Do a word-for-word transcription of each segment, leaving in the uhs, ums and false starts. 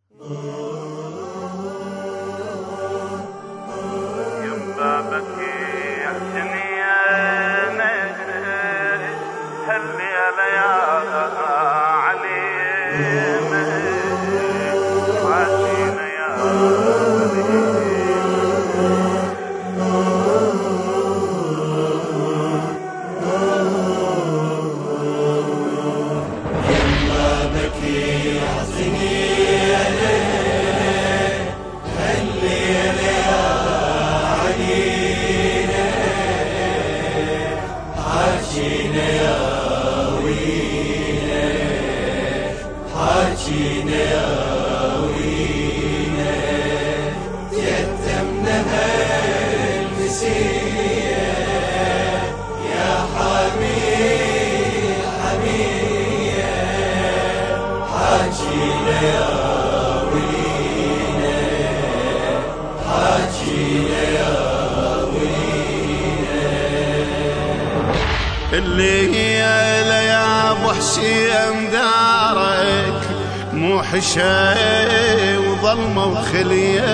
يما بكي عشنياني هل يا علينا عاشينا يا حاجينا يا وينا تيتمنا هالمسية يا حمية حمية حاجينا يا وينا حاجينا يا وينا اللي هي يا ابو حسين دارك مو حشاي وظلمة وخلية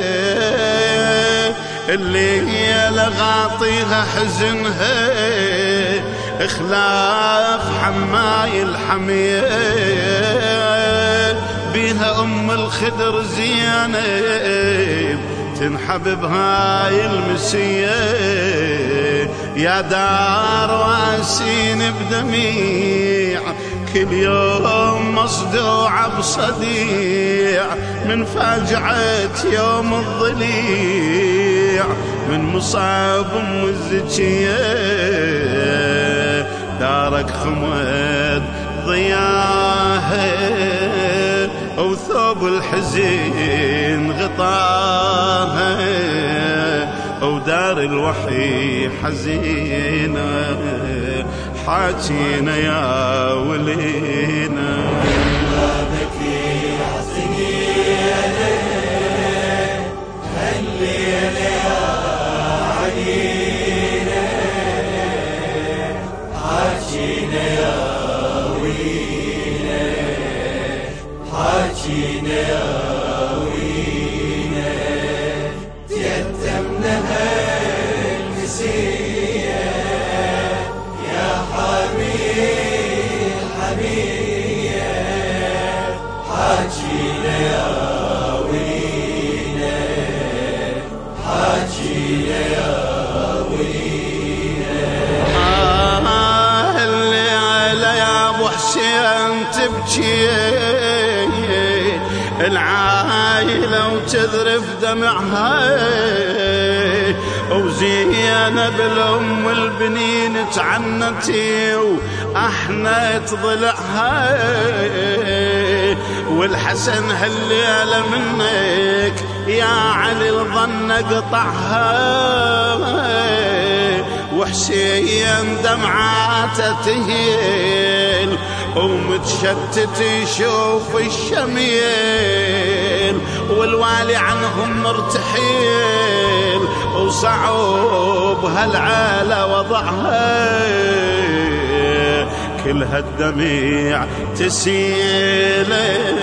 اللي هي لغاطيها حزنها اخلاف حماي الحمية بيها ام الخدر زينب تنحب بهاي المسية يا دار واسين بدميع كل يوم مصدوعة بصديع من فاجعة يوم الضليع من مصاب ام الزكية دارك خمد ضياها وثوب الحزين غطاها ودار الوحي حزينة حاجينا يا ولينا ما بكي عصينا هالليلة يا علينا حاجينا يا وينا حاجينا يا وينا تيتمنا هالمسية يا حمية حمية حاجينا يا وينا حاجينا يا وينا آه الليلة يا ابو حسين تبكي العايلة وتذرف دمعها وزينب الأم البنين تعنتي وأحنت ضلعها والحسن هالليلة منك يا علي الظن قطعها وحسين دمعاته تهيل ومتشتت يشوف الشميل والوالي عنهم مرتحيل وصعوب هالعالة وضعها كل هالدميع تسيل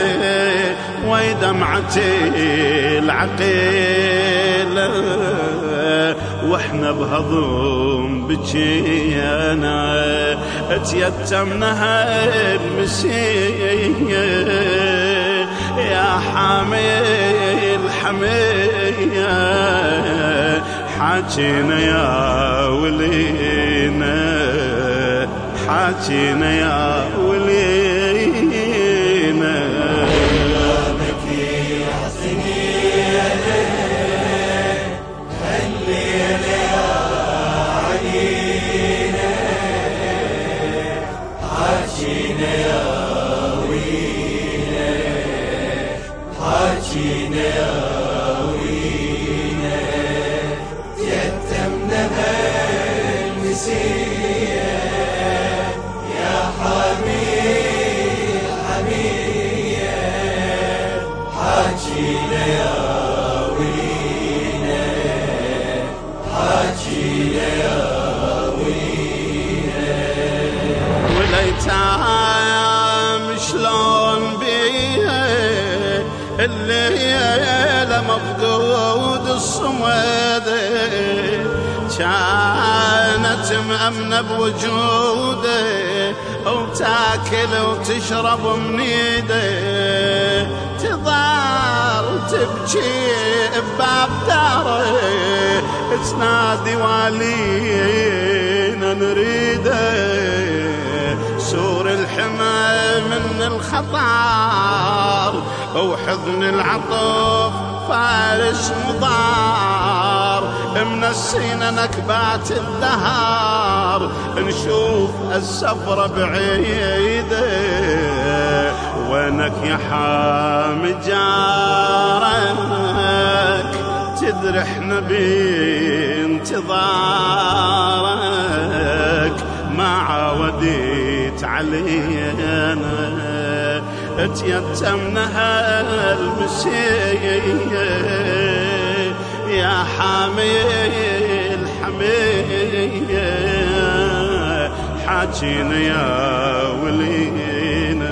ويدمعتي العقيلة واحنا بهضم بجينا اتيتمنا هالمسية يا حامي الحمية حاجينا يا ولينا حاجينا يا ولينا بكي عصينا هالليلة يا علينا حاجينا يا وينا حاجينا يا وينا تيتمنا هالمسية يا حمية حمية حاجينا يا وينا حاجينا يا وينا والايتام شلون بيها الليلة مفقود الصمد كانت مأمنة بوجوده وتاكل وتشرب من ايده تظل تبكي بباب داره تنادي والينا نريده سور الحمى من الخطر وحضن العطف فارس مضار من السنة نكبات الدهر نشوف السفرة بعيدة وينك يا حامي جارك تدري احنا بانتظارك ما عاوديت علينا اتيتمنا هالمسيه يا حامي الحميه حاجينا يا ولينا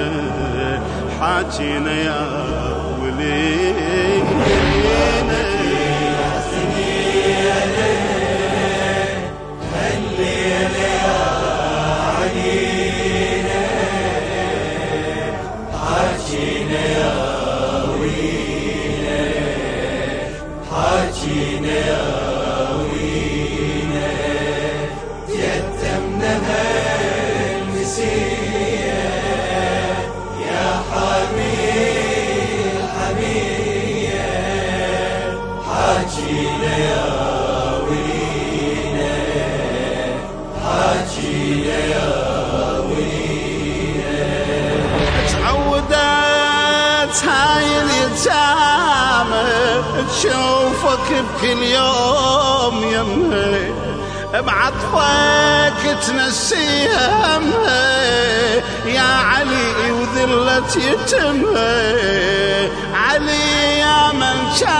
حاجينا يا ولينا حاجينا يا وينا يتمنا هالمسية يا حامي الحمية حاجينا يا وينا حاجينا يا وينا تعودت هاي اليتامى تشوفك بكل يوم يمه بعطفك تنسيها يا علي وذلة يتمه علي يا من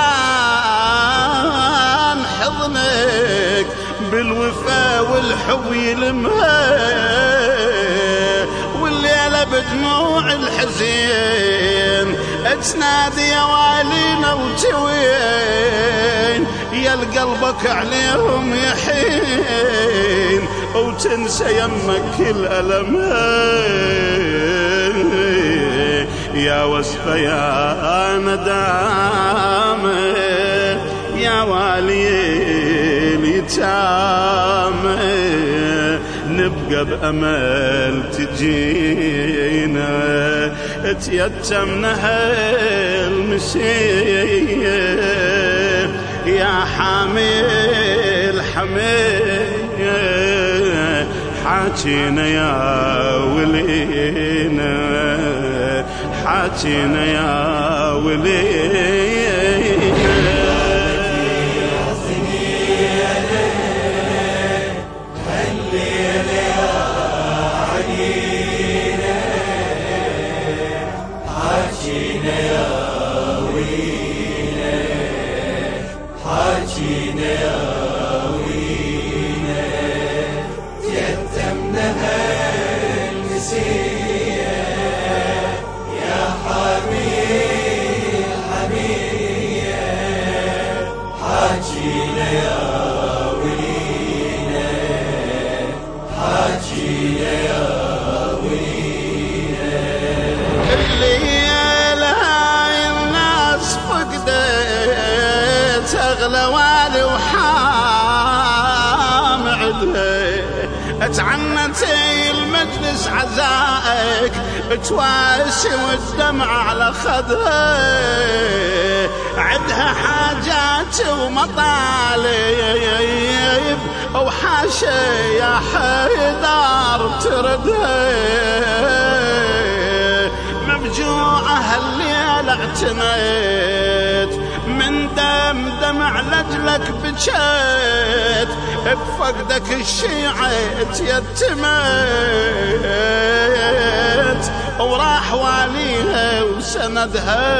كان حضنك بالوفا والحب يلمها والليلة بدموع الحزين تنادي يا والينا وتوين يا قلبك عليهم يحين وتنسى يمك كل ألمها يا وصفة يا ندامة يا والي اليتامى نبقى بأمل تجينا تيتمنا هالمسيه يا حامي الحميه حاجينا يا ولينا حاجينا يا ولينا حاجينا يا وينا حاجينا يا وينا يتمنا هالمسية يا حامي الحمية حاجينا يا وينا حاجينا يا وينا الليلة هاي الناس فقدت أغلى والي وحام عدها اتعنتي المجلس عزائك تواسي والدمع على خدها عدها حاجات ومطالب وحاشا يا حيدار تردها مفجوعة هالليلة اعتنيت من دم دمع لجلك بجيت بفقدك الشيعة تيتمت وراح واليها وسندها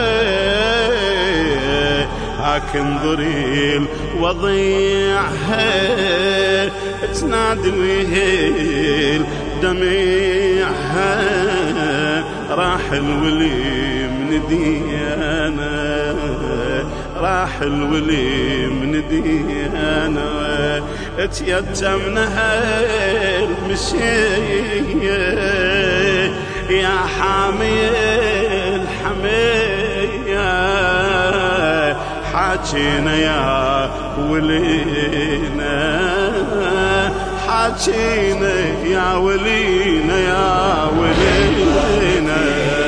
هاكن ضريل وضيعها تنادي ويهيل دميعها راح الولي من ديها ديانا راح الولي من ديانا تيتمنها المشية يا حامي الحمية حاجينا يا ولينا حاجينا يا ولينا يا ولينا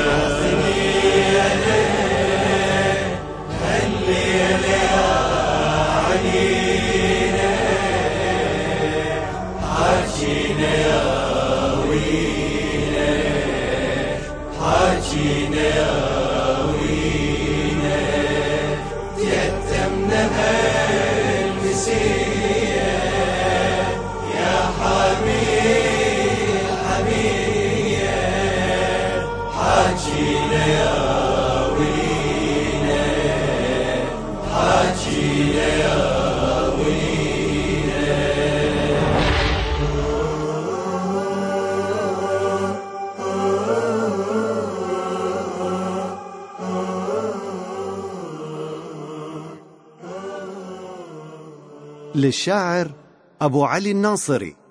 حاجينا يا وينا حاجينا يا وينا تيتمنها المسية يا حبيب حبيبي حاجينا يا وينا حاجينا يا للشاعر أبو علي الناصري.